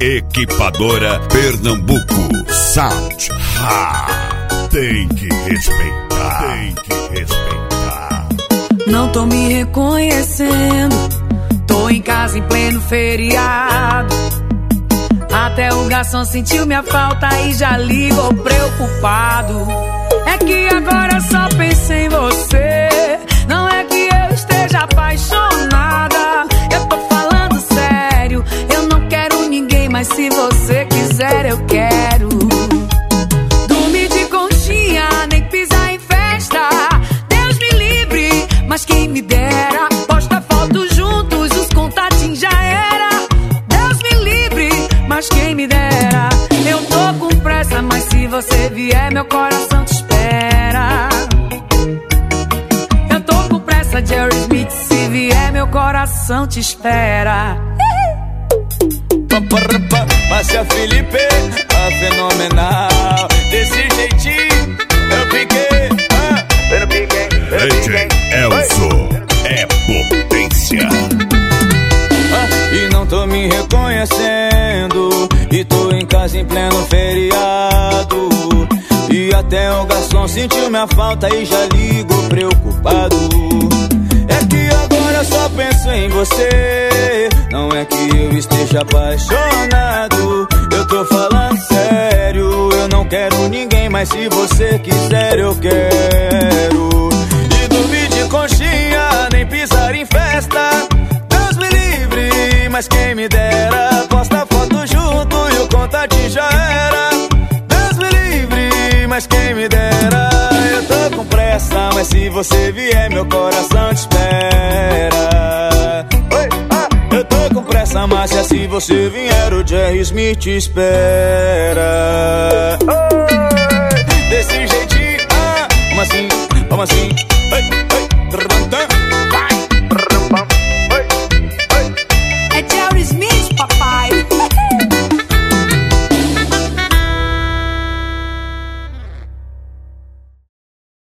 Equipadora Pernambuco. Sound. Tem que respeitar. Tem que respeitar. Não tô me reconhecendo. Tô em casa em pleno feriado. Até o garçom sentiu minha falta e já ligou preocupado. É que agora só penso em você. Não é que eu esteja apaixonada. Eu tô falando sério. Eu não quero ninguém, mas se você quiser eu quero. Dormir de conchinha, nem pisar em festa. Deus me livre, mas quem me dera. Posta foto juntos, os contatinhos já era. Deus me livre, mas quem me dera. Eu tô com pressa, mas se você vier meu coração te espera. Eu tô com pressa, Jerry Smith, se vier meu coração te espera. Márcia Felipe, a fenomenal. Desse jeitinho eu piquei. DJ Elzo é potência. E não tô me reconhecendo. E tô em casa em pleno feriado. E até o garçom sentiu minha falta e já ligou preocupado. É que agora eu só penso em você. Não é que eu esteja apaixonado. Eu tô falando sério. Eu não quero ninguém, mas se você quiser eu quero. E dormir de conchinha, nem pisar em festa. Deus me livre, mas quem me dera. Posta foto junto e o contatinho já era. Deus me livre, mas quem me dera. Eu tô com pressa, mas se você vier meu coração te espera. Eu tô com pressa, Márcia, se você vier o Jerry Smith te espera. Desse jeitinho, como assim, como assim?